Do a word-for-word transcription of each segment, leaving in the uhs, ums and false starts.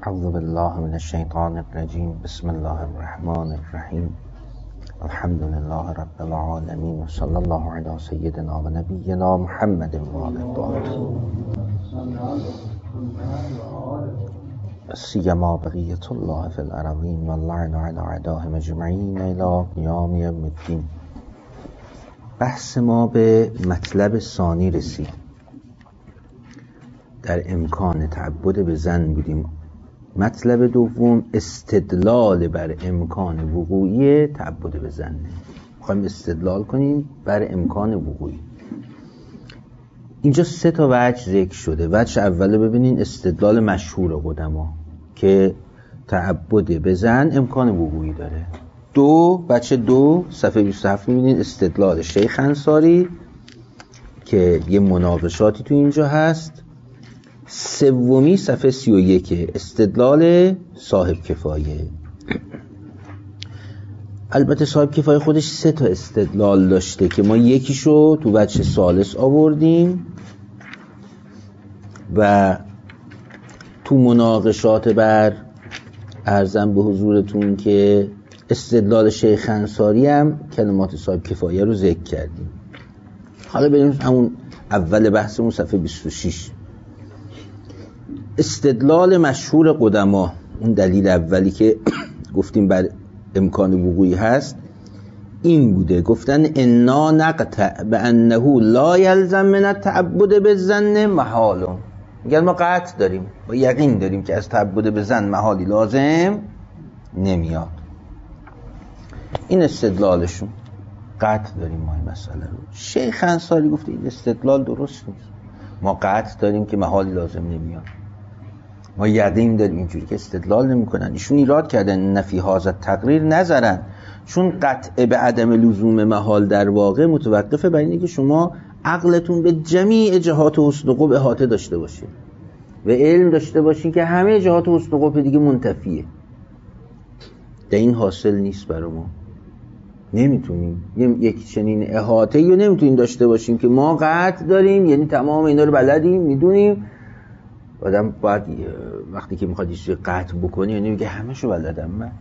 اعوذ بالله من الشیطان الرجیم. بسم الله الرحمن الرحیم. الحمد لله رب العالمین و صلی الله علی سیدنا و نبینا محمد و آله الطاهرین سیما بقیة الله فی الارضین و اللعن علی اعدائهم اجمعین الی قیام یوم الدین. بحث ما به مطلب ثانی رسید. در امکان تعبد به زن بودیم. مطلب دوم استدلال بر امکان وقوعی تعبد به زن. میخوایم استدلال کنیم بر امکان وقوعی. اینجا سه تا وجه ذکر شده. وجه اوله ببینین استدلال مشهور قدما که تعبد به زن امکان وقوعی داره. دو وجه دو صفحه بیست و هفت میبینین استدلال شیخ انصاری که یه مناقشاتی تو اینجا هست. سومی صفحه سی و یک استدلال صاحب کفایه. البته صاحب کفایه خودش سه تا استدلال داشته که ما یکیشو تو وجه ثالث آوردیم و تو مناقشات بر عرضم به حضورتون که استدلال شیخ انصاری هم کلمات صاحب کفایه رو ذکر کردیم. حالا بریم همون اول بحثمون صفحه بیست و شش. استدلال مشهور قدما، اون دلیل اولی که گفتیم بر امکان وقوعی هست این بوده، گفتن انا نقطع بانه لا یلزم من التعبد بالظن محال. میگن ما قطع داریم، با یقین داریم که از تعبد به زن محالی لازم نمیاد. این استدلالشون، قطع داریم ما این مسئله رو. شیخ انصاری گفته این استدلال درست نیست، ما قطع داریم که محالی لازم نمیاد، ما یقین داریم. اینجوری که استدلال نمی‌کنن. ایشون ایراد کردن نفی هذا تقریر نظرن، چون قطع به عدم لزوم محال در واقع متوقفه بر اینه که شما عقلتون به جمیع جهات حسن و قبح احاطه داشته باشه و علم داشته باشین که همه جهات حسن و قبح دیگه منتفیه. در این حاصل نیست برای ما. نمیتونیم یک چنین احاطه‌ای رو نمیتونیم داشته باشیم که ما قطع داریم، یعنی تمام اینا رو بلدیم میدونیم. آدم باید وقتی که میخواد یه قطع بکنی یعنی میگه همه شو بلدم، من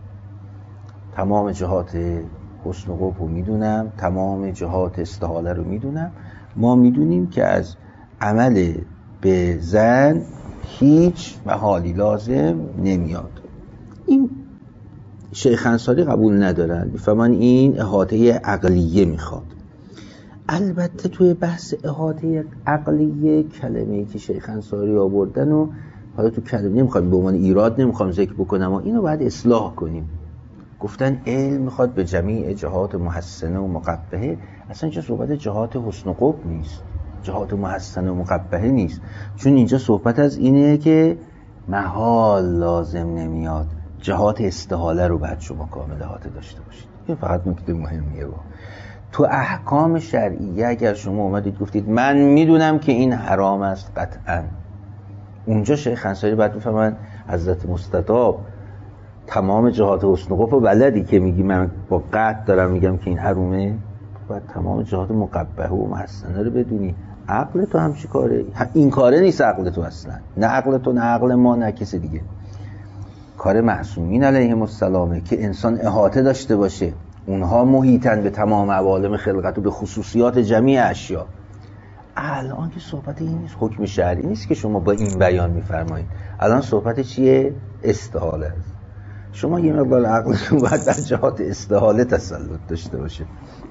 تمام جهات حسن و قبح رو میدونم، تمام جهات استحاله رو میدونم. ما میدونیم که از عمل به زن هیچ محالی لازم نمیاد. این شیخ انصاری قبول ندارن، میفهمن این احاطه عقلیه میخواد. البته توی بحث احاطه عقلیه کلمه‌ای که شیخ انصاری آوردن و حالا تو کلمه نمیخوام به عنوان ایراد نمیخوام ذکر بکنم، اما اینو باید اصلاح کنیم. گفتن علم میخواد به جمیع جهات محسنه و مقبحه. اصلا اینجا صحبت جهات حسن و قبح نیست، جهات محسنه و مقبحه نیست، چون اینجا صحبت از اینه که محال لازم نمیاد. جهات استحاله رو باید شما کامل احاطه داشته باشید. این فقط نکته مهمیه. با تو احکام شرعیه اگر شما اومدید گفتید من میدونم که این حرام است قطعا، اونجا شیخ انصاری باید بفهمن حضرت مستطاب تمام جهات حسن و قبح و بلدی که میگی من با قطع دارم میگم که این حرومه، باید تمام جهات مقبحه و محسنه رو بدونی. عقل تو هم چی کاره؟ این کاره نیست عقل تو اصلا، نه عقل تو نه عقل ما نه کسی دیگه. کار معصومین علیهم السلامه که انسان احاطه داشته باشه. اونها محیطن به تمام عوالم خلقت و به خصوصیات جمیع اشیا. الان که صحبت این نیست، حکم شرعی نیست که شما با این بیان میفرمایید. الان صحبت چیه؟ استحاله است. شما یه مقدار عقلتون باید در جهات استحاله تسلط داشته باشه.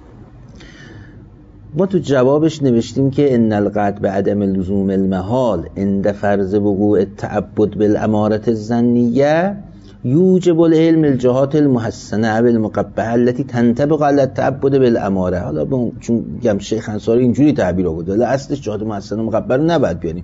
ما تو جوابش نوشتیم که ان القطع به عدم لزوم المحال عند فرض وقوع التعبد بالاماره الظنیه یوجب العلم الجهات المحسنه و المقبحه التي تنطبق على التعبد بالاماره. حالا چون گم شیخ انصاری اینجوری تعبیر آورده، ولی اصلش جهات محسنه و مقبحه رو نباید بیاریم.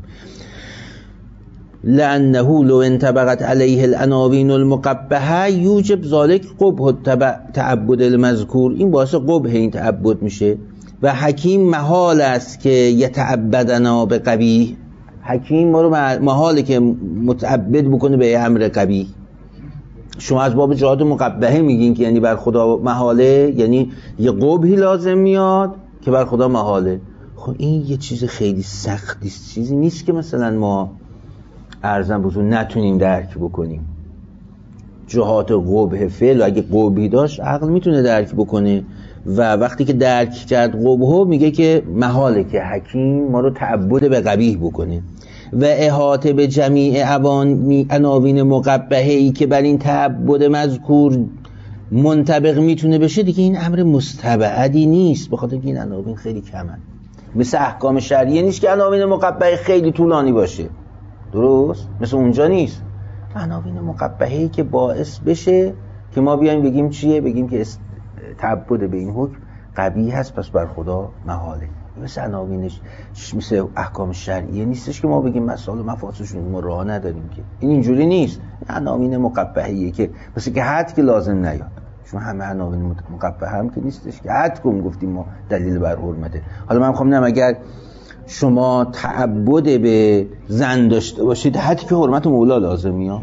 لانه لو انطبقت عليه العناوین المقبحه یوجب ذلك قبح التعبد المذکور. این باعث قبح این تعبد میشه و حکیم محال است که یتعبدنا به قبیح. حکیم ما رو محاله که متعبد بکنه به امر قبیح. شما از باب جهات مقبحه میگین که یعنی بر خدا محاله، یعنی یه قبحی لازم میاد که بر خدا محاله. خب این یه چیز خیلی سختی، چیزی نیست که مثلا ما ارزم بزرگ نتونیم درک بکنیم. جهات قبح فعل و اگه قبحی داشت عقل میتونه درک بکنه و وقتی که درک کرد قبحو میگه که محاله که حکیم ما رو تعبد به قبیح بکنه و احاطه به جمیع عناوین مقبحه‌ای که بر این تعبد مذکور منطبق میتونه بشه دیگه این امر مستبعدی نیست، به خاطر که این عناوین خیلی کمن. مثل احکام شرعیه نیست که عناوین مقبحه خیلی طولانی باشه، درست؟ مثل اونجا نیست. عناوین مقبحه‌ای که باعث بشه که ما بیایم بگیم چیه؟ بگیم که تعبد به این حکم قبیح هست پس بر خدا محاله. مثل عناوینش مثل احکام شرعیه نیستش که ما بگیم مسائل و مفاسدشون ما راه نداریم که. این اینجوری نیست. عناوین مقبحه‌ایه که مثل که حد که لازم نیاد. چون همه عناوین مقبحه هم که نیستش که حد کم گفتیم ما دلیل بر حرمته. حالا من می‌خوام بگم اگر شما تعبد به زن داشته باشید حد که حرمت مولا لازم میاد.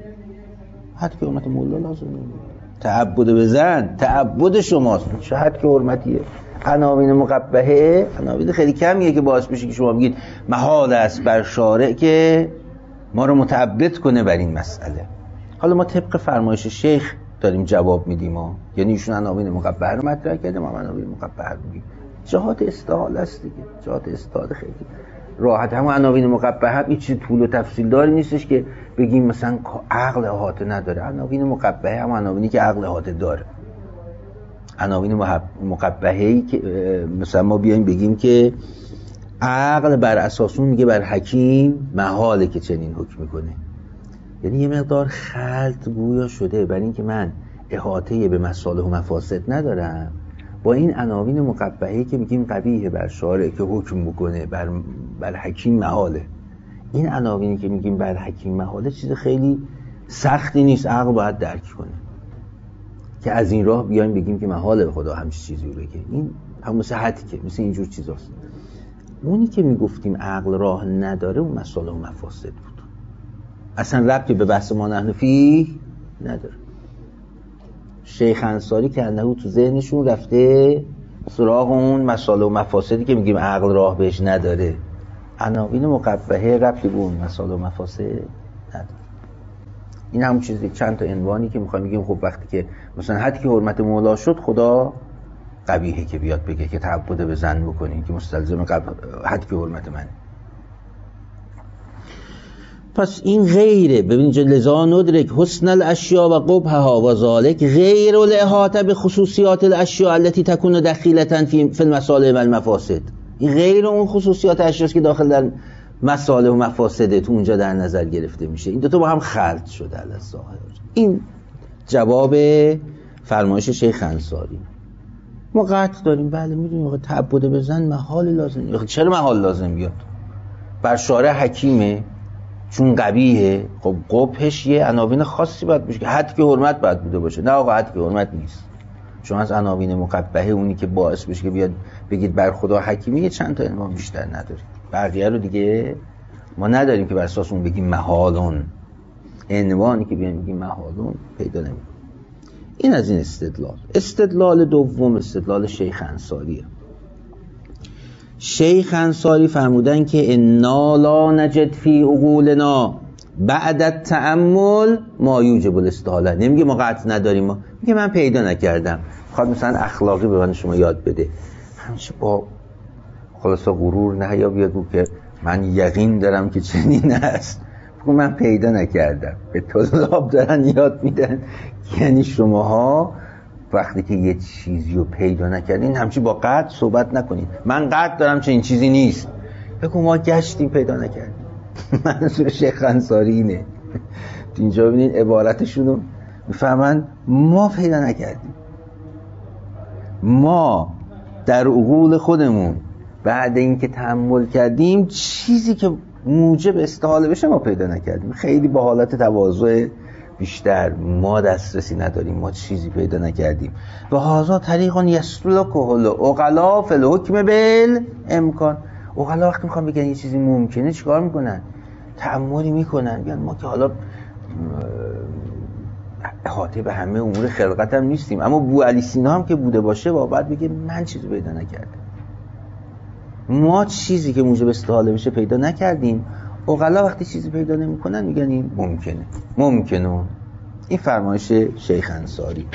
حد که حرمت مولا لازم میاد. تعبد به زن تعبد شماست. چه حد که حرمتیه. عناوین مقبحه عناوین خیلی کمیه که باعث بشه که شما بگید محال است بر شارع که ما رو متعبد کنه بر این مسئله. حالا ما طبق فرمایش شیخ داریم جواب میدیم ها. یعنی ایشون عناوین مقبحه رو مطرح کرده، ما عناوین مقبحه رو میگیم. جهات استحال است دیگه. جهات استحال خیلی راحت. همون عناوین مقبحه هیچ چیز طول و تفصیل داری نیستش که بگیم مثلا عقل احاطه نداره. عناوین مقبحه هم عناوینی که عقل احاطه داره. عناوین مقبحه‌ای که مثلا ما بیایم بگیم که عقل بر اساس اون میگه بر حکیم محاله که چنین حکم میکنه، یعنی یه مقدار خلط گویا شده بر این که من احاطه به مصالح و مفاسد ندارم، با این عناوین مقبحه‌ای که میگیم قبیح بر شارع که حکم بکنه بر بر حکیم محاله. این عناوینی که میگیم بر حکیم محاله چیز خیلی سختی نیست، عقل باید درک کنه که از این راه بیایم بگیم که محاله به خدا همچین چیزی رو بگه. این هم مثل حدی که مثل اینجور چیزاست. اونی که میگفتیم عقل راه نداره اون مصالح و مفاسد بود، اصلا ربطی به بحث ما نحن فیه نداره. شیخ انصاری که انهو تو ذهنشون رفته سراغ اون مصالح و مفاسدی که میگیم عقل راه بهش نداره. عناوین مقبحه ربطی به اون مصالح و مفاسد نداره. این همون چیزی چند تا عنوانی که میخوایم بگیم خب وقتی که مثلا حدی که حرمت مولا شد خدا قبیحه که بیاد بگه که تعبد به زن بکنین که مستلزم قبل حدی که حرمت منه. پس این غیره. ببینید لذا ندرک حسن الاشیاء و قبحها و ذالک غیر الاحاطه به خصوصیات الاشیاء التي تكون دخیلة فی المصالح و المفاسد. این غیر اون خصوصیات اشیاء که داخل در مصالح و مفاسد تو اونجا در نظر گرفته میشه. این دو تا با هم خلط شده علی الظاهر. این جواب فرمایش شیخ انصاری. ما قطع داریم بله میدونیم تعبد به زن محال لازم. چرا محال لازم بیاد؟ بر شارع حکیمه چون قبیحه. خب قبحش یه عناوین خاصی باید بشه که حد که حرمت باید بوده باشه. نه آقا حد که حرمت نیست. شما از عناوین مقبحه اونی که باعث بشه که بیاد بگید بر خدا حکیمی چند تا عنوان بیشتر ندارید. بقیه رو دیگه ما نداریم که بر اساس اون بگیم محالون. عنوانی که بیان بگیم محالون پیدا نمی‌کنه. این از این استدلال. استدلال دوم استدلال شیخ انصاریه. شیخ انصاری فرمودن که انا لا نجد فی عقولنا بعد التأمل ما یوجب الاستحاله. نمیگه ما قطع نداریم، ما میگه من پیدا نکردم. میخواد مثلا اخلاقی به من شما یاد بده، همیشه با خلاصه غرور نه یا بیاد که من یقین دارم که چنین است، بگو من پیدا نکردم. به طلاب دارن یاد میدن یعنی شماها وقتی که یه چیزی رو پیدا نکردین همچی با قطع صحبت نکنین. من قطع دارم چه این چیزی نیست، بگو ما گشتیم پیدا نکردیم. منظور شیخ انصاری اینه. اینجا ببینین عبارتشون رو میفهمن. ما پیدا نکردیم، ما در عقول خودمون بعد اینکه تأمل کردیم چیزی که موجب استحاله بشه ما پیدا نکردیم. خیلی با حالت تواضع بیشتر ما دسترسی نداریم، ما چیزی پیدا نکردیم. و هذا طریق یسلکه العقلاء فی الحکم بالامکان. عقلا وقتی میخوان بگن یه چیزی ممکنه چیکار میکنن؟ تأملی میکنن. میگن ما که حالا احاطه به همه امور خلقت هم نیستیم، اما بو علی سینا هم که بوده باشه با بعد بگه من چیزی پیدا نکردم. ما چیزی که موجب استحاله بشه پیدا نکردیم. عقلا وقتی چیزی پیدا نمی‌کنن میگن این ممکنه. ممکنه. این فرمایش شیخ انصاری.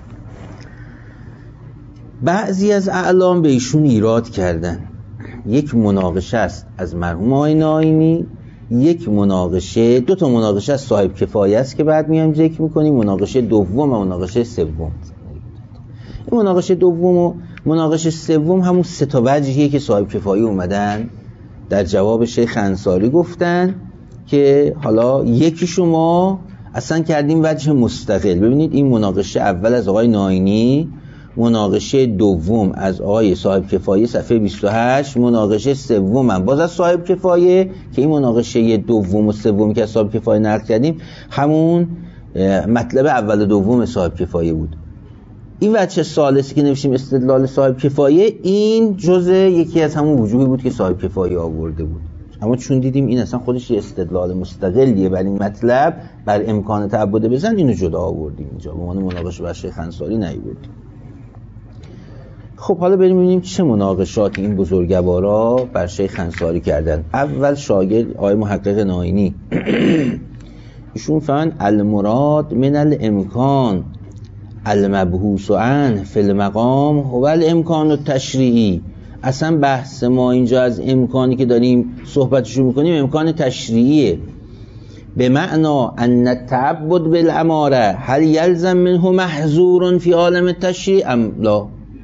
بعضی از اعلام به ایشون ایراد کردن. یک مناقشه است از مرحوم آقای ناینی، یک مناقشه، دو تا مناقشه از صاحب کفایه است که بعد میایم ذکر میکنیم، مناقشه دوم و مناقشه سوم. این مناقشه دوم و مناقشه سوم همون سه تا وجهیه که صاحب کفایه اومدن در جواب شیخ انصاری گفتن که حالا یکی شما اصلا کردیم وجه مستقل. ببینید این مناقشه اول از آقای ناینی، مناقشه دوم از آقای صاحب کفایه صفحه بیست و هشت، مناقشه سوم هم باز از صاحب کفایه که این مناقشه دوم و سوم که از صاحب کفایه نقل کردیم همون مطلب اول و دوم صاحب کفایه بود. این وجه ثالثی که نوشتیم استدلال صاحب کفایه، این جزء یکی از همون وجوهی بود که صاحب کفایه آورده بود. اما چون دیدیم این اصلا خودش یه استدلال مستقلیه بر این مطلب، بر امکان تعبد بزن، اینو جدا آوردیم اینجا به عنوان مناقشه با شیخ انصاری نیاوردیم. خب حالا بریم ببینیم چه مناقشاتی این بزرگوارا بر شیخ انصاری کردن. اول شاگرد آقای محقق ناینی ایشون فرمودن المراد من الامکان المبحوث عنه فی المقام هو الامکان التشریعی. اصلا بحث ما اینجا از امکانی که داریم صحبتشو میکنیم امکان تشریعیه. به معنا ان التعبد بالاماره هل یلزم منه محظور فی عالم التشریع ام لا.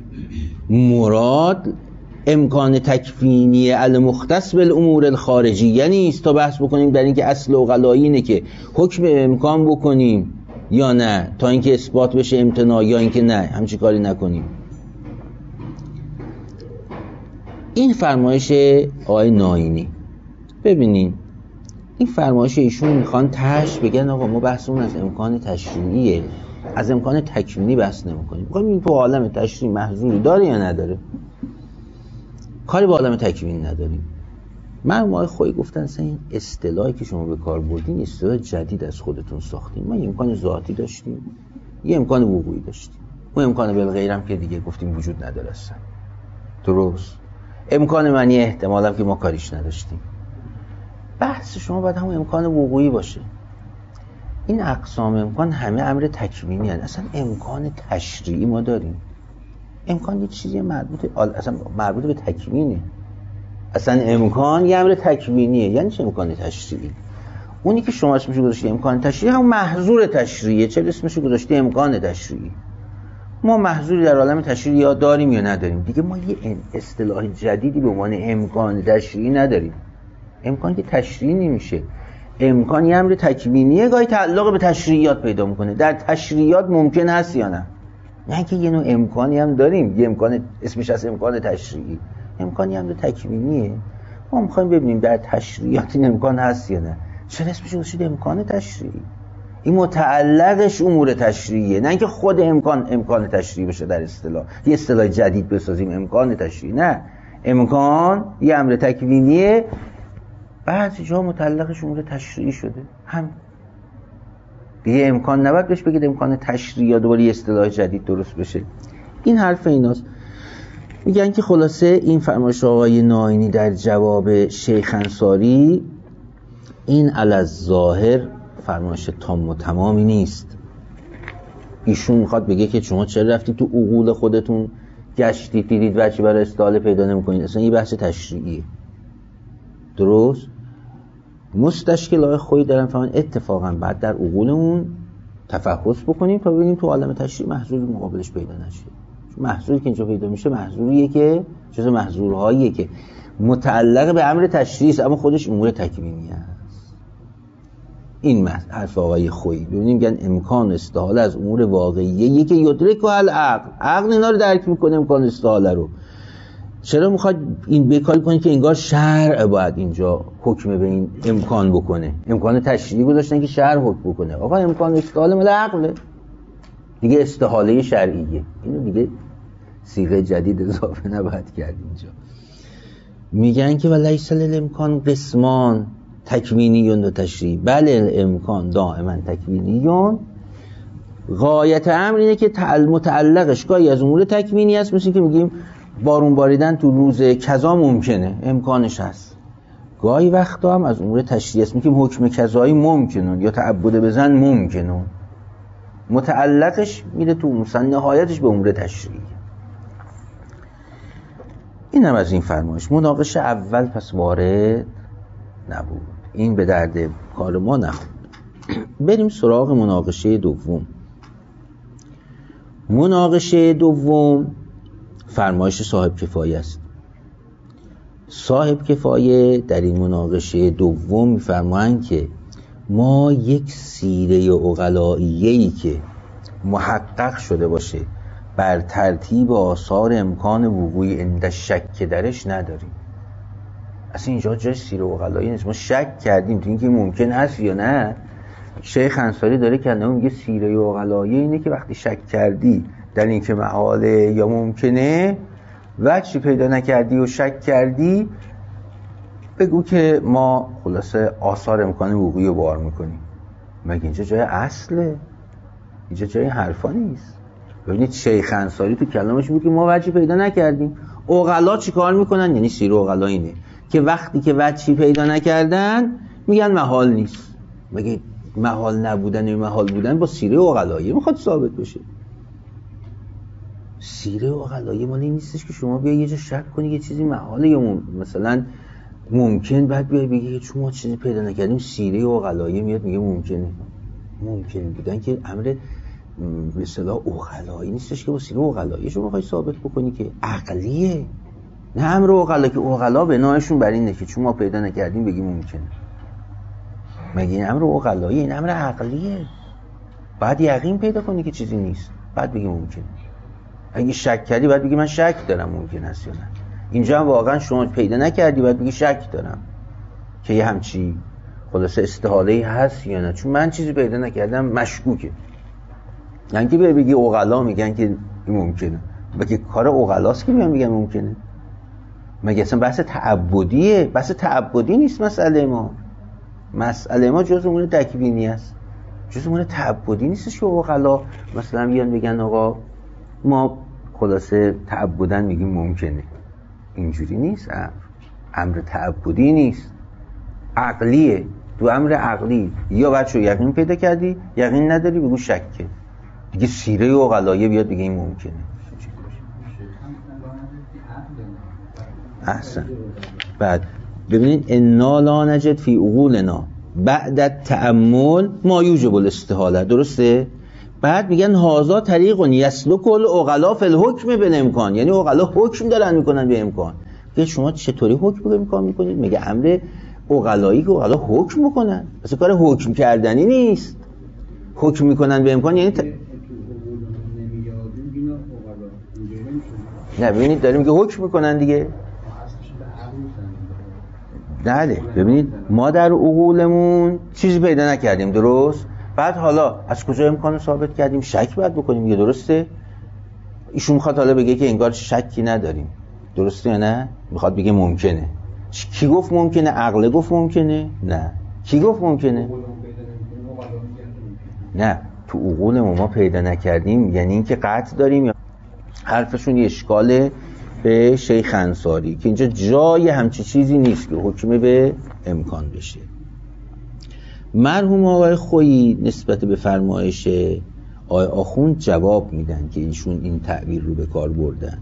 مراد امکان تکوینی المختص بالامور الخارجیه نیست تا بحث بکنیم در اینکه اصل عقلایی اینه که حکم امکان بکنیم یا نه تا اینکه اثبات بشه امتناع، یا اینکه نه همچین کاری نکنیم. این فرمایش آقای ناینی. ببینین این فرمایش ایشون میخوان تش بگن آقا ما بحثمون از امکان تشریعیه، از امکان تکوینی بحث نمی‌کنیم. میگم این تو عالم تشریع محظوری داره یا نداره؟ کاری با عالم تکوینی نداریم. من ما خوی گفتن اصلا این اصطلاحی که شما به کار بردین اصطلاح جدید از خودتون ساختین. ما امکان ذاتی داشتیم، یه امکان وقوعی داشتیم. اون امکان بالغیرم که دیگه گفتیم وجود نداره اصلا. درست؟ امکان معنی احتمال هم که ما کاریش نداشتیم. بحث شما باید همون امکان وقوعی باشه. این اقسام امکان همه امر تکوینی هست. اصلا امکان تشریعی ما داریم. امکان یه چیزی مربوط اصلا مربوط به تکوینه. اصلا امکان یه امر تکوینیه. یعنی چه امکان تشریعی؟ اونی که شما اسمشو گذاشتی امکان تشریعی هم محظور تشریعیه. چه اسمشو گذاشتی امکان تشریعی؟ ما محظوری در عالم تشریعی یا داریم یا نداریم. دیگه ما یه اصطلاح جدیدی به عنوان امکان تشریعی نداریم. امکان که تشریعی نمیشه. امکان یه امر تکوینیه، گاهی تعلق به تشریعیات پیدا میکنه. در تشریعیات ممکن هست یا نه؟ نه که یه نوع امکانی هم داریم، یه امکان اسمش از امکان تشریعی. امکانی هم تکوینیه. ما میخوایم ببینیم در تشریعات این امکان هست یا نه. چرا اسمش گذاشتید امکان تشریعی؟ این متعلقش امور تشریعیه، نه اینکه خود امکان امکان تشریعی بشه. در اصطلاح یه اصطلاح جدید بسازیم امکان تشریعی. نه، امکان یه امر تکوینیه، بعضی جا متعلقش امور تشریعی شده. هم دیگه امکان نباید بهش بگید امکان تشریعی یا دوباره یه اصطلاح جدید درست بشه. این حرف ایناست. میگن که خلاصه این فرمایش آقای ناینی در جواب شیخ انصاری این الظاهر فرمایش تام و تمامی نیست. ایشون میخواد بگه که شما چرا رفتید تو عقول خودتون گشتید دیدید وجه برای استدلال پیدا نمی‌کنید. اصلا این بحث تشریعیه. درست؟ مستشکلات خویی دارن فهمن اتفاقا بعد در عقولمون تفحص بکنیم تا ببینیم تو عالم تشریع محظور مقابلش پیدا نشه. محظوری که اینجا پیدا میشه محظوریه که جزء محظورهاییه که متعلق به امر تشریعی است اما خودش امور تکوینی است. این حرف آقای خویی. ببینیم میگن امکان استحاله از امور واقعیه که یدرک و العقل. عقل اینا رو درک میکنه امکان استحاله رو. چرا میخواد این بکاری کنی که انگار شرع باید اینجا حکم به این امکان بکنه؟ امکان تشریعی گذاشتن که شرع حکم بکنه. آقا امکان استحاله مال عقله دیگه، استحاله شرعیه. اینو دیگه صیغه جدید اضافه نباید کرد اینجا. میگن که ولیس الامکان قسمان تکوینیون و تشریعی. بله امکان دائما تکوینیون. غایت امر اینه که متعلقش گاهی از امور تکوینی است، مثل که میگیم بارون باریدن تو روز کذا ممکنه، امکانش هست. گاهی وقتا هم از امور تشریعی است، میگیم حکم کذایی ممکنون یا تعبد بزن ممکنون، متعلقش میره تو مثلا نهایتش به امور تشریعی. این هم از این فرمایش. مناقشه اول پس وارد نبود، این به درد کار ما نخورد. بریم سراغ مناقشه دوم. مناقشه دوم فرمایش صاحب کفایه است. صاحب کفایه در این مناقشه دوم می‌فرمایند که ما یک سیره عقلائیه‌ای که محقق شده باشه بر ترتیب آثار امکان وقوع عند شک درش نداریم. اصلا اینجا جای سیره عقلایی نیست. ما شک کردیم تو اینکه ممکن هست یا نه. شیخ انصاری داره که نه، میگه سیره عقلایی اینه که وقتی شک کردی در اینکه محاله یا ممکنه و چی پیدا نکردی و شک کردی، بگو که ما خلاصه آثار امکان وقوعی رو بار میکنیم. مگه اینجا جای اصله؟ اینجا جای حرفا نیست. ببینید شیخ انصاری تو کلامش بود که ما وجهی پیدا نکردیم. عقلا چی کار میکنن؟ یعنی سیره عقلا اینه که وقتی که وجهی پیدا نکردن میگن محال نیست. مگه محال نبودن و محال بودن با سیره عقلایی میخواد ثابت بشه؟ سیره عقلایی مال این نیستش که شما بیای یه جا شک کنی یه چیزی محاله یا مم... مثلا ممکن، بعد بیای بگی که چون ما چیزی پیدا نکردیم. سیره عقلایی میاد میگه ممکنه. ممکن بودن که امر به اصطلاح عقلایی نیستش که با سیره عقلایی شما میخوای ثابت بکنی، که عقلیه. نه امر عقلا که عقلا به نوعشون بر اینه که چون ما پیدا نکردیم بگیم ممکنه. مگه این امر عقلایی؟ این امر عقلیه. بعد یقین پیدا کنی که چیزی نیست، بعد بگی ممکنه. اگه شک کردی بعد بگی من شک دارم ممکن است یا نه. اینجا هم واقعا شما پیدا نکردی بعد بگی شک دارم که یه همچی خلاصه استحاله‌ای هست یا نه، چون من چیزی پیدا نکردم مشکوکه. نه که بگی عقلا میگن که این ممکنه. مگه کار عقلاست که میگن میگن ممکنه؟ مگه اصلا بحث تعبدیه؟ بحث تعبدی نیست مسئله ما. مسئله ما جز امور تکوینی است، جز امور تعبدی نیستش که عقلا مثلا بیان بگن آقا ما خلاصه تعبدن میگیم ممکنه. اینجوری نیست. امر امر تعبدی نیست، عقلیه. تو امر عقلی یا بچه یقین پیدا کردی، یقین نداری بگو شکه. دیگه سیره عقلایه بیاد بگه این ممکنه. احسن. بعد ببینید انا لا نجد فی عقولنا بعد التأمل ما یوجب الاستحاله. درسته؟ بعد میگن هازا طریق یسلک العقلا فی الحکم بالامکان، یعنی عقلا حکم دارن میکنن به امکان. که شما چطوری حکم به امکان میکنید؟ میگه امر عقلایی که عقلا حکم میکنن، اصلا کار حکم کردنی نیست. حکم میکنن به امکان یعنی ت... نه ببینید داریم که حکم میکنن دیگه. بله ببینید ما در عقولمون چیزی پیدا نکردیم، درست؟ بعد حالا از کجا امکانو ثابت کردیم؟ شک باید بکنیم دیگه، درسته؟ ایشون میخواد حالا بگه که انگار شکی نداریم، درسته یا نه؟ میخواد بگه ممکنه. کی گفت ممکنه؟ عقل گفت ممکنه؟ نه. کی گفت ممکنه؟ نه تو عقولمون ما پیدا نکردیم یعنی اینکه قطع داریم. حرفشون یه اشکاله به شیخ انصاری که اینجا جای همچی چیزی نیست که حکم به امکان بشه. مرحوم آقای خویی نسبت به فرمایش آقای آخوند جواب میدن که ایشون این تعبیر رو به کار بردن.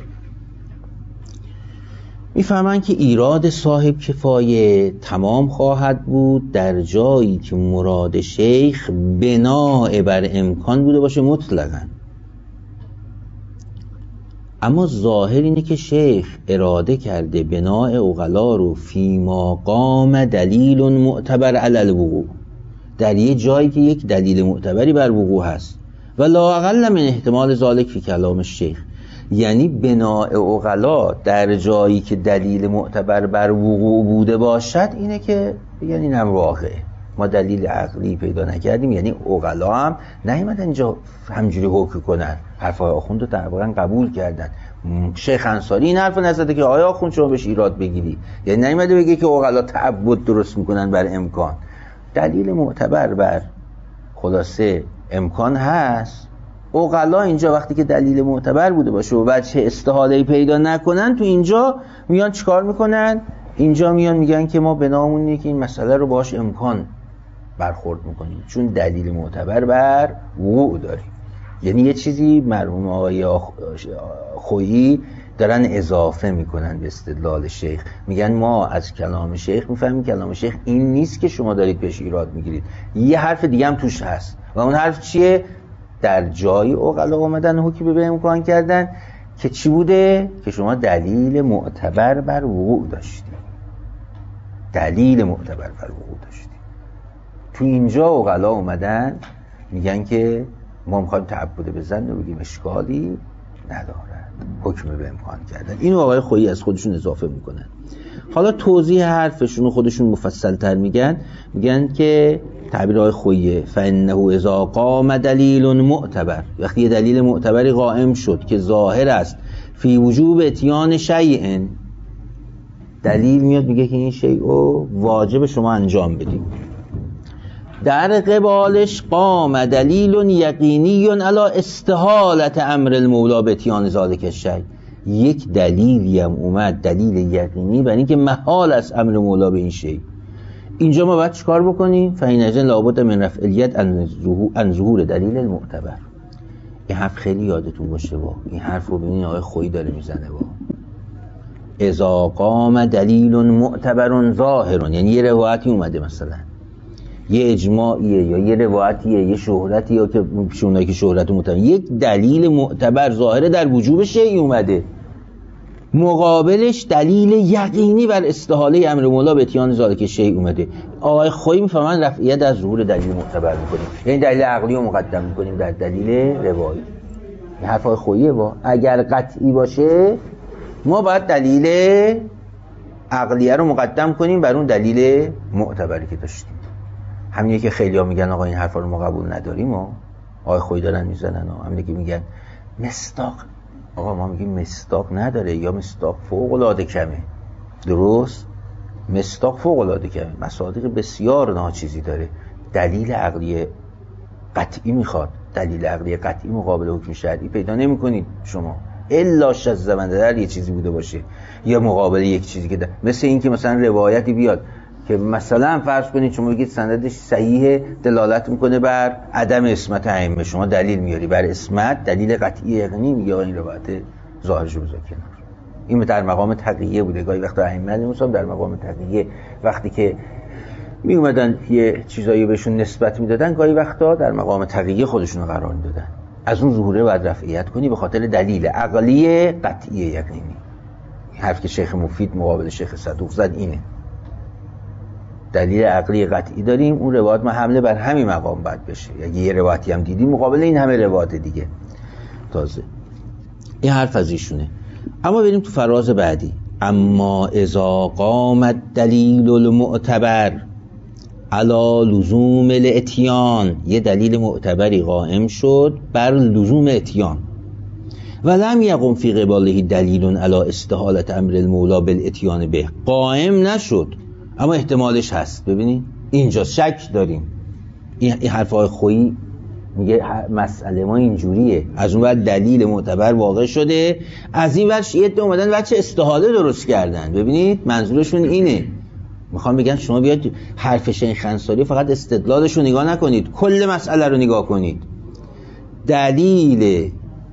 میفهمن که ایراد صاحب کفایه تمام خواهد بود در جایی که مراد شیخ بناء بر امکان بوده باشه مطلقاً. اما ظاهر اینه که شیخ اراده کرده بناء عقلا رو فیما قام دلیل معتبر علی الوقوع، در یه جایی که یک دلیل معتبری بر وقوع هست و لا اقل من احتمال ذالک فی کلام شیخ. یعنی بناء عقلا در جایی که دلیل معتبر بر وقوع بوده باشد اینه که یعنی این هم واقعه. ما دلیل عقلی پیدا نکردیم، یعنی عقلا هم نیومدن اینجا همجوری حکم کنن. حرفای آخوند رو تقریبا قبول کردن. شیخ انصاری این حرف نزده که آیا آخوند شما بهش ایراد بگیری، یعنی نیومده بگه که عقلا تعبد درست میکنن بر امکان. دلیل معتبر بر خلاصه امکان هست. عقلا اینجا وقتی که دلیل معتبر بوده باشه و بچه استحاله پیدا نکنن، تو اینجا میان چیکار میکنن؟ اینجا میان میگن که ما بنامون اینه که این مسئله رو باش امکان برخورد میکنیم چون دلیل معتبر بر وقوع داریم. یعنی یه چیزی مرحوم آقای خویی دارن اضافه میکنن به استدلال شیخ، میگن ما از کلام شیخ میفهمیم کلام شیخ این نیست که شما دارید بهش ایراد میگیرید، یه حرف دیگه هم توش هست و اون حرف چیه؟ در جایی عقلا اومدن حکم به امکان کردن که چی بوده؟ که شما دلیل معتبر بر وقوع داشتید، دلیل معتبر بر وقوع داشتید. تو اینجا عقلا اومدن میگن که ما میخوایم تعبد بزن و بگیم اشکالی نداره، حکم به امکان کردن. اینو آقای خویی از خودشون اضافه میکنن. حالا توضیح حرفشون خودشون مفصل تر میگن، میگن که تعبیر آقای خویی فانه اذا قام دلیل معتبر، وقتی یه دلیل معتبری قائم شد که ظاهر است فی وجوب اتیان شیء، دلیل میاد میگه که این شیء رو واجب شما انجام بدید، در قبالش قام دلیل یقینی علی استحالت امر المولا به اتیان ذالک الشیء، یک دلیلی هم اومد، دلیل یقینی برای اینکه محال است امر مولا به این شیء. اینجا ما باید چیکار بکنیم؟ فإنذ لابد من رفع الید عن ظهور دلیل المعتبر. این حرف خیلی یادتون باشه، با این حرف رو ببینید آقای خویی داره میزنه، با اذا قام دلیل معتبر ظاهر، یعنی یه روایتی اومده مثلا یه اجماعیه یا یه روایتیه یه شهرتیه یا که شونایی که شهرت معتبر، یک دلیل معتبر ظاهره در وجوب شیء اومده، مقابلش دلیل یقینی بر استحاله امر مولا به اتیان ذالک شیء اومده. آقای خویی میفهمن رفعیت از ظهور دلیل معتبر میکنیم، یعنی دلیل عقلی رو مقدم میکنیم در دلیل روایی. این حرف آقای خوییه. با اگر قطعی باشه ما باید دلیل عقلیه رو مقدم کنیم بر اون دلیل معتبری که داشتیم. همینه که خیلی‌ها میگن آقا این حرفا رو ما قبول نداریم و آقای خویی دارن میزنن و همینه که میگن مصداق، آقا ما میگیم مصداق نداره یا مصداق فوق العاده کمه. درست؟ مصداق فوق العاده کمه، مصادیق بسیار ناچیزی داره، دلیل عقلی قطعی میخواد، دلیل عقلی قطعی مقابل حکم شرعی پیدا نمیکنید شما الا شذ در یه چیزی بوده باشه یا مقابل یک چیزی که ده. مثل این که مثلا روایتی بیاد که مثلا فرض کنید شما بگید سندش صحیح دلالت میکنه بر عدم عصمت ائمه، شما دلیل میاری بر عصمت، دلیل قطعی یقینی میگه این روایت ظاهرش رو بذار کنار. این در مقام تقیه بوده. گاهی وقتا ائمه نمی‌سام در مقام تقیه وقتی که می اومدن یه چیزایی بهشون نسبت میدادن، گاهی وقتا در مقام تقیه خودشون رو قرار میدادن. از اون ظهوره باید رفعیت کنی به خاطر دلیل عقلی قطعی یقینی. این حرف که شیخ مفید مقابل شیخ صدوق زد اینه، دلیل عقلی قطعی داریم، اون روایت ما حمله بر همین مقام باید بشه. اگه یه روایتی هم دیدیم مقابل این همه روایت دیگه. تازه این حرف از ایشونه. اما بریم تو فراز بعدی. اما اذا قام الدلیل المعتبر علی لزوم الاتیان، یه دلیل معتبری قائم شد بر لزوم اتیان، ولم یقم فی قباله دلیل علی استحالت امر المولا بالاتیان به، قائم نشد اما احتمالش هست. ببینید اینجا شک داریم. این حرفای خویی میگه مسئله ما اینجوریه، از اون بعد دلیل معتبر واقع شده، از این ور شیعه اومدن بچه استحاله درست کردن. ببینید منظورشون اینه، میخوام بگن شما بیاد حرف شیخ انصاری فقط استدلالش رو نگاه نکنید، کل مسئله رو نگاه کنید. دلیل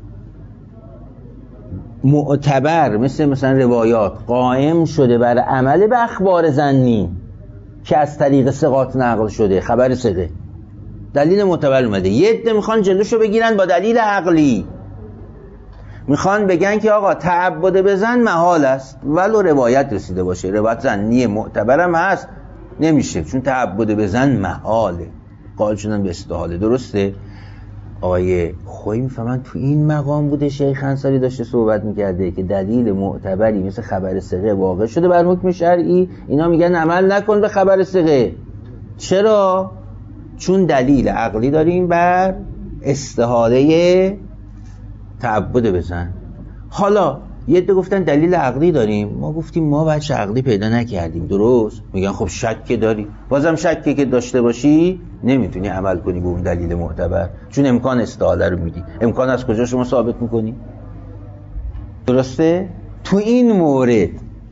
معتبر مثل مثلا روایات قائم شده بر عمل به اخبار ظنی که از طریق ثقات نقل شده، خبر ثقه، دلیل معتبر اومده. یه عده میخوان جلوشو بگیرن با دلیل عقلی، میخوان بگن که آقا تعبد بزن محال است ولو روایت رسیده باشه، روایت ظنی معتبرم هست نمیشه چون تعبد بزن محاله، قائل شدن به استحاله. درسته؟ آقای خویی میفهمن تو این مقام بوده شیخ انصاری داشته صحبت میکرده که دلیل معتبری مثل خبر ثقه واقع شده بر حکم شرعی، اینا میگن عمل نکن به خبر ثقه. چرا؟ چون دلیل عقلی داریم بر استحاله تعبد بزن. حالا یه عده گفتن دلیل عقلی داریم، ما گفتیم ما بچه عقلی پیدا نکردیم. درست؟ میگن خب شک داری، بازم شکی که داشته باشی نمیتونی عمل کنی به اون دلیل معتبر، چون امکان استحاله رو میدی. امکان از کجا شما ثابت میکنی؟ درسته؟ تو این مورد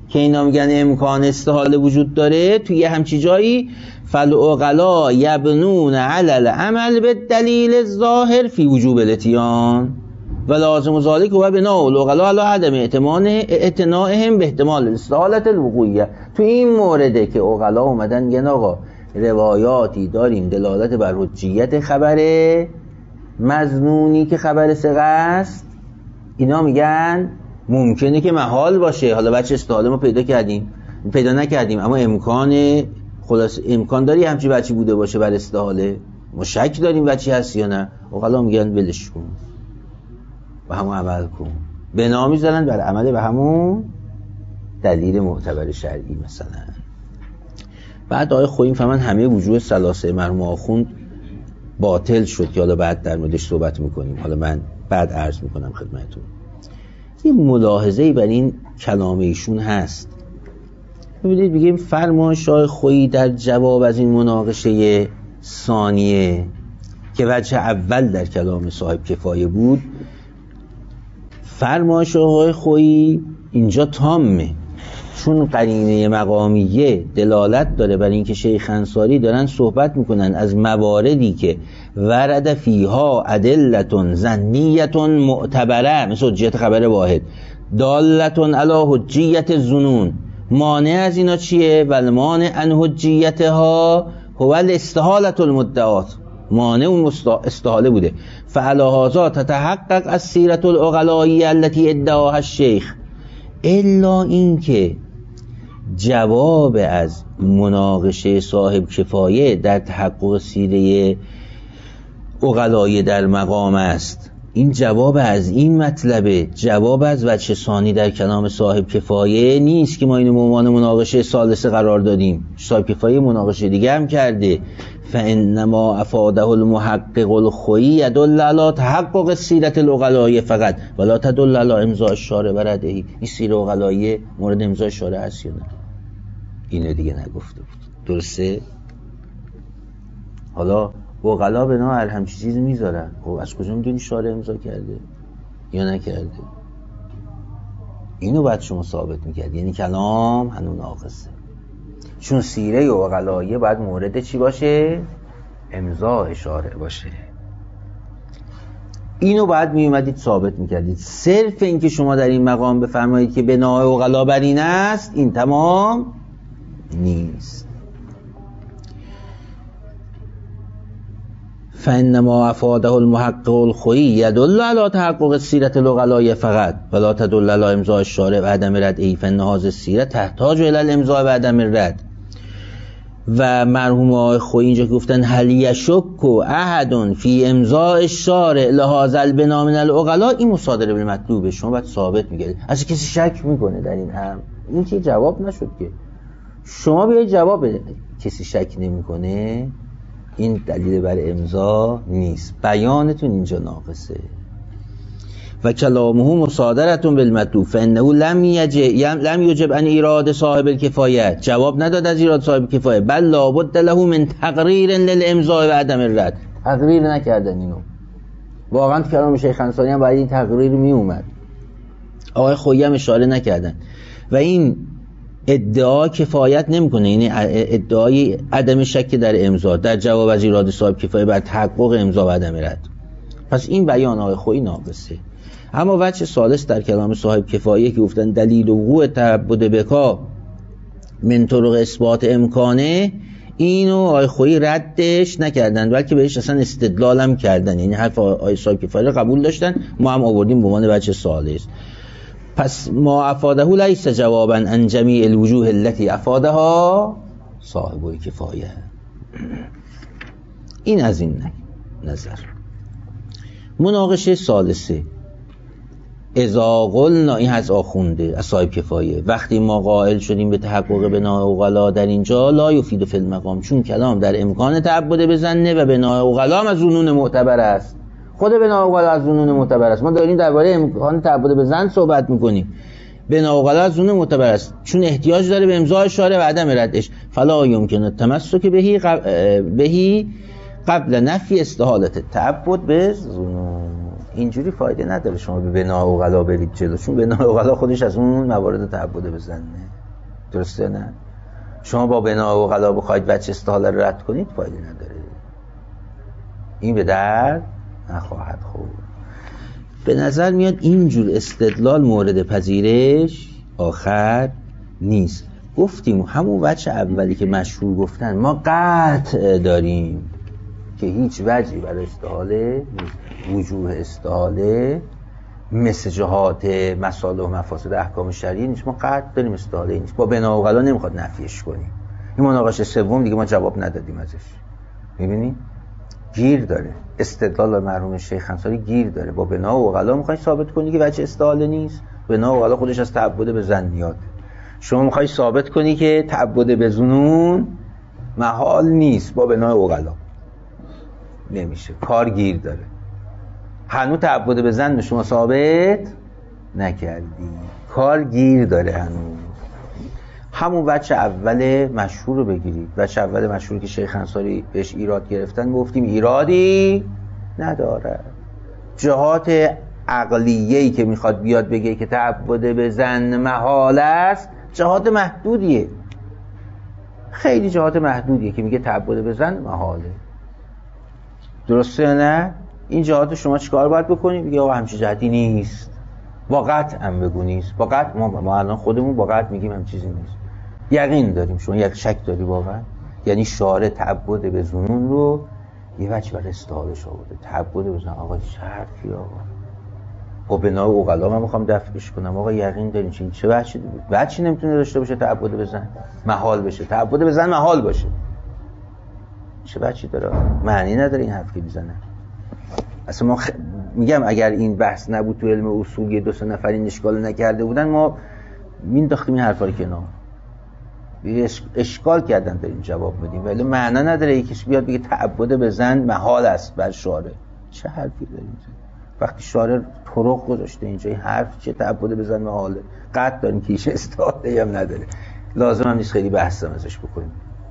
که اینا میگن امکان استحاله وجود داره، توی همچی جایی فالعقلا یبنون علی العمل بالدلیل الظاهر فی وجوب الاتیان و لازم ذلك و بناء العقلا علی عدم اعتنائهم به احتمال استحاله الوقوعیه. تو این مورده که عقلا اومدن میگن آقا روایاتی داریم دلالت بر حجیت خبره مظنونی که خبر ثقه است، اینا میگن ممکنه که محال باشه، حالا بچه استحاله ما پیدا کردیم پیدا نکردیم اما امکان خلاص امکان داری همچی بچی بوده باشه بر استحاله، ما شک داریم بچی هست یا نه. اوقلا میگن ولش کن و همون عمل کن، بنا میذارن بر عمل به همون دلیل معتبر شرعی. مثلا بعد آقای خویی فهمن همه وجوه ثلاثه مرحوم آخوند باطل شد که حالا بعد در موردش صحبت میکنیم، حالا من بعد عرض میکنم خدمتتون. یه ملاحظه‌ای بر این کلام ایشون هست. ببینید بگیم فرمایش آقای خویی در جواب از این مناقشه ثانیه که وجه اول در کلام صاحب کفایه بود، فرمایش آقای خویی اینجا تامه، چون قرینه مقامیه دلالت داره بر اینکه شیخ انصاری دارن صحبت میکنن از مواردی که ورد فیها ادلتون ظنیتون معتبره مثل حجیت خبر واحد دالتون علی حجیت الظنون. مانع از اینا چیه؟ والمانع عن حجیتها هو الاستحالة المدعات، مانع اون استحاله بوده. فعلی هذا تتحقق السیرة العقلائیه التي ادعاها الشیخ، الا اینکه جواب از مناقشه صاحب کفایه در تحقق سیره عقلائیه در مقام است. این جواب از این مطلبه، جواب از وجه ثانی در کلام صاحب کفایه نیست که ما اینو به عنوان مناقشه ثالثه قرار دادیم. صاحب کفایه مناقشه دیگه هم کرده. فانما افاده المحقق الخویی يدل على تحقق السیره العقلائیه فقط ولا تدل على امضاء الشارع برده. این سیره عقلائیه مورد امضاء شارع هست یا نه؟ اینو دیگه نگفته بود، درسته؟ حالا عقلا بنا هر همچی چیزی میذارن، خب از کجا میدونی شارع امضا کرده یا نکرده؟ اینو باید شما ثابت میکرد، یعنی کلام هنوز ناقصه، چون سیره عقلائیه باید مورد چی باشه؟ امضاء شارع باشه. اینو باید میومدید ثابت میکردید. صرف اینکه شما در این مقام بفرمایید که بنای عقلا بر این است، این تمام نیست. فانما افاده المحقق الخویی یدل علی تحقق السیره العقلائیه فقط ولا تدل علی امضاء الشارع و عدم رد. ای فان هذه السیره تحتاج الی الامضاء و عدم رد. و مرحوم آقای خویی اینجا گفتن هل یشک احد فی امضاء الشارع لهذا البنا من العقلاء، این مصادره بالمطلوبه، شما باید ثابت میگردید. از کسی شک میکنه در این هم، این که جواب نشد که شما بیاید جواب بده. کسی شک نمیکنه، این دلیل بر امضا نیست، بیانتون اینجا ناقصه. و کلامه مصادرتون بالمطلوب فانه لم یجب لم یجب ان ایراد صاحب الکفایه، جواب نداد از ایراد صاحب کفایه، بل لابد له من تقریر للامضاء و عدم الرد. تقریر نکردن اینو، واقعا تو کلام شیخ انصاری هم باید این تقریر می اومد، آقای خویی هم اشاره نکردن. و این ادعا کفایت نمیکنه، یعنی ادعای عدم شک در امضا در جواب از ایراد صاحب کفایه بر تحقق امضا و عدم رد، پس این بیان آقای خویی ناقصه. اما وجه ثالث در کلام صاحب کفایه که گفتن دلیل وقوع تعبد بکا من طرق اثبات امکانه، اینو آقای خویی ردش نکردن بلکه بهش اصلا استدلال هم کردن، یعنی حرف آقای صاحب کفایه قبول داشتن، ما هم آوردیم به عنوان وجه ثالث. پس ما افاده لیس جوابا عن جمیع الوجوه التي افادها صاحب کفایه. این از این نظر. مناقشه ثالثه اذا قلنا، این از آخونده از صاحب کفایه، وقتی ما قائل شدیم به تحقق بنای عقلا در اینجا لا یفید فی المقام، چون کلام در امکان تعبد بزنه و بنای عقلا از ظنون معتبر است. خود بنای عقلا از ظنون معتبر است، ما داریم درباره امکان تعبد بزن صحبت میکنیم. بنای عقلا از ظنون معتبر است چون احتیاج داره به امضاء شارع و عدم ردش. فلا یمکن التمسک بهی بهی قبل نفی استحالت تعبد به ظنون. اینجوری فایده نداره شما به بنای عقلا برید جلو، چون بنای عقلا خودش از اون موارد تعبد بزنه. درسته نه؟ شما با بنا و غلا بخواید وجه استحاله رو رد کنید فایده نداره، این به درد نخواهد خورد. به نظر میاد اینجور استدلال مورد پذیرش آخر نیست. گفتیم همون وجه اولی که مشهور گفتن ما قطع داریم که هیچ وجهی برای استحاله نیست. وجوه استحاله مثل جهات مصالح و مفاسد احکام شرعی نیست، ما قطع داریم استحاله نیست. با بنا و غلا نمیخواد نفیش کنیم. این مناقشه سوم دیگه ما جواب ندادیم ازش. میبینی؟ گیر داره استدلال مرحوم شیخ انصاری، گیر داره. با بنا و غلا میخوای ثابت کنی که وجه استحاله نیست، بنا و غلا خودش از تعبد به ظنیات. شما میخوای ثابت کنی که تعبد به ظنون محال نیست، با بنا و غلا نمیشه، کار گیر داره. هنوز تعبد به ظن شما ثابت نکردی، کار گیر داره هنوز. همون وجه اول مشهور رو بگیرید. وجه اول مشهور که شیخ انصاری بهش ایراد گرفتن، گفتیم ایرادی نداره. جهات عقلیه‌ای که میخواد بیاد بگه که تعبد به ظن محال است، جهات محدودیه، خیلی جهات محدودیه که میگه تعبد به ظن محاله. درسته یا نه؟ این جهات شما چیکار باید بکنید؟ میگه آقا همچین جهتی نیست. با قطع هم بگو نیست. با قطع ما, ما الان خودمون با قطع میگیم هم چیزی نیست. یقین داریم. شما یک شک داری واقعا؟ یعنی شارع تعبد به ظنون رو یه وجه برای استحالش آورده. تعبد به ظنون آقا شرطی آقا. با بنا و غلا من میخوام دفعش کنم. آقا یقین داریم چین چه وجهی وجهی نمیتونه داشته باشه تعبد به ظن محال بشه. تعبد به ظن محال باشه. چه وجهی داره؟ معنی نداره این حرف که میزنه. اصلا ما خ... میگم اگر این بحث نبود تو علم اصول یه دو سه نفر این اشکال نکرده بودن، ما مینداختیم این حرفا رو کنار. اش... اشکال کردن داریم جواب بدیم، ولی معنی نداره یکیش بیاد بگه تعبد به ظن محال است بر شارع. چه حرفی داریم؟ وقتی شارع طرق گذاشته اینجا این حرف چه تعبد به ظن محاله، قطع داریم که هیچ استحاله هم نداره، لازم هم نیست خیلی بحث هم ازش بکنیم.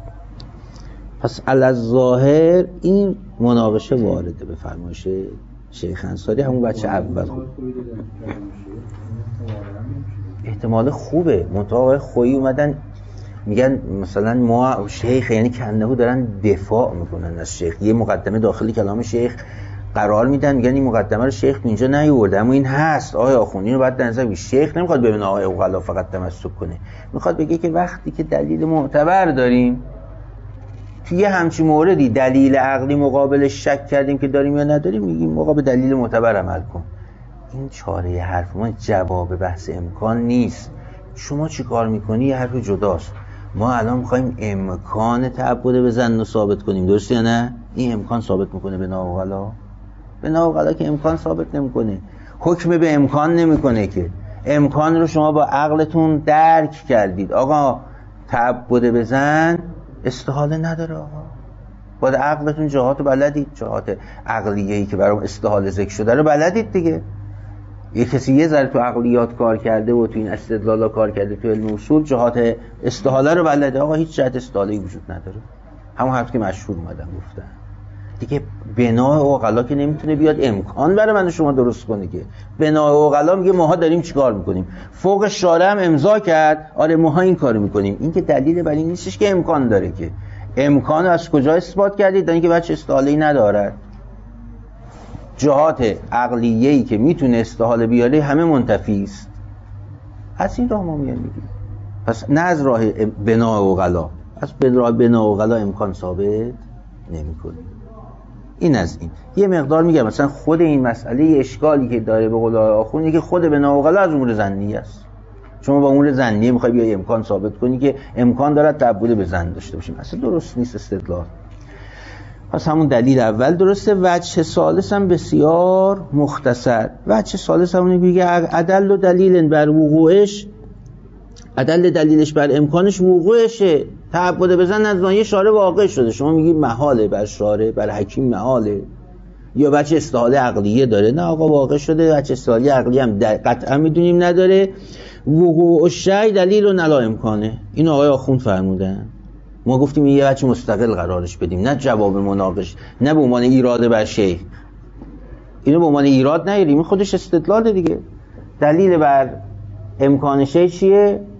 پس الظاهر این مناقشه وارده به فرمایش شیخ انصاری. همون بچه اول خوب. احتمال خوبه. منطقه خویی اومدن میگن مثلا ما شیخ، یعنی کنهو دارن دفاع میکنن از شیخ، یه مقدمه داخلی کلام شیخ قرار میدن، میگن این مقدمه رو شیخ اینجا نیورده اما این هست. آقای آخوندی رو بعد نظر بگیر. شیخ نمیخواد ببینه آقای غلا فقط تمسک کنه، میخواد بگه که وقتی که دلیل معتبر داریم توی همچی موردی، دلیل عقلی مقابل شک کردیم که داریم یا نداریم، میگیم مقابل دلیل معتبر عمل کن. این چاره حرف ما جواب بحث امکان نیست. شما چی کار میکنی؟ یه حرف جداست. ما الان میخوایم امکان تعبد به ظن رو ثابت کنیم، درسته یا نه؟ این امکان ثابت میکنه به ناغلا؟ به ناغلا که امکان ثابت نمیکنه، حکم به امکان نمیکنه که. امکان رو شما با عقلتون درک کردید. آقا تعبد به ظن استحاله نداره. آقا با عقلتون جهات بلدید، جهات عقلیه‌ای که برام استحاله ذکر شده رو بلدید دیگه. یه کسی یه ذره تو عقلیات کار کرده و تو این استدلالا کار کرده، تو علم اصول جهات استحاله رو بلده. آقا هیچ جهت استحاله‌ای وجود نداره. همون حرفی که مشهور اومدن گفتن دیگه. بنا و غلا که نمیتونه بیاد امکان برای من و شما درست کنه که. بنا و غلا میگه ماها داریم چیکار میکنیم، فوق شارع هم امضا کرد آره ماها این کارو میکنیم. این که دلیل بر این نیستش که امکان داره که. امکان از کجا اثبات کردید؟ اینکه بچه استحاله‌ای نداره. جهات عقلیه‌ای که میتونه استحاله بیاره همه منتفی است. از این راه ما میگیم. پس نه از راه بنا و غلا، از راه بنا و غلا امکان ثابت نمی‌کنه. این از این. یه مقدار میگم مثلا خود این مسئله اشکالی که داره به قول آخوندی که خود بنا و غلا از امور ظنی است. شما با امور ظنی میخوای بیای امکان ثابت کنی که امکان دارد تعبد به ظن داشته باشیم، اصلا درست نیست استدلال. پس همون دلیل اول درسته. وجه ثالث هم بسیار مختصر. وجه ثالث همونه میگه عدل و دلیل بر وقوعش، عدل دلیلش بر امکانش وقوعشه. تعبد به ظن از ناحیه شارع واقع شده. شما میگی محاله بر شارع، بر حکیم محاله، یا بچه استحاله عقلیه داره. نه آقا واقع شده. بچه استحاله عقلیه هم قطعا میدونیم نداره. وقوع الشیء دلیل و نلا امکانه. این آقای آخوند فرمودن. ما گفتیم یه بچه مستقل قرارش بدیم، نه جواب مناقش، نه به عنوان ایراد بر شیخ. اینو به عنوان ایراد نگیریم، این خودش استدلال دیگه. دلیل بر امکان شیء چیه؟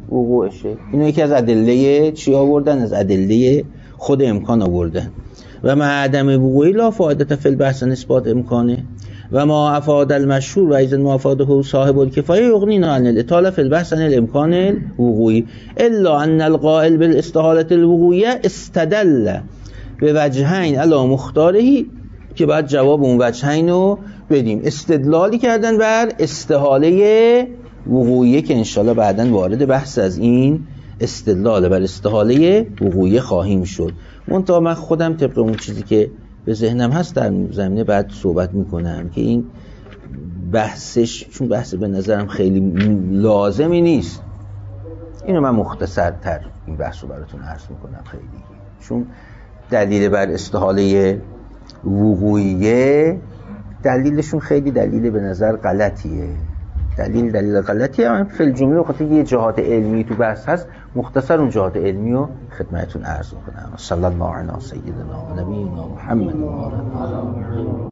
وقوعشه. اینو یکی از ادله چی آوردن؟ از ادله خود امکان آوردن. و ما عدم وقوعی لا فائدة فی البحث اثبات امکانه و ما افاد المشهور و ایزن ما افاده صاحب الکفایه یغنینا عن الاطاله فی البحث عن الامکان الوقوعی الا ان القائل بالاستحاله الوقوعیه استدل به وجهین علی مختاره، که بعد جواب اون وجهین رو بدیم. استدلالی کردن بر استحاله وقوعیه که انشالله بعداً وارد بحث از این استدلال بر استحاله وقوعیه خواهیم شد. منتها من خودم طبق اون چیزی که به ذهنم هست در زمینه بعد صحبت میکنم که این بحثش، چون بحث به نظرم خیلی لازمی نیست، اینو من مختصرتر این بحث رو براتون عرض میکنم خیلی، چون دلیل بر استحاله وقوعیه دلیلشون خیلی دلیل به نظر غلطیه. دلیل دلیل غلطیه. من فی الجمله بخاطر یه جهات علمی تو بحث هست مختصر اون جهات علمی رو خدمتتون عرض میکنم. صلی الله علی سیدنا و نبینا محمد و آله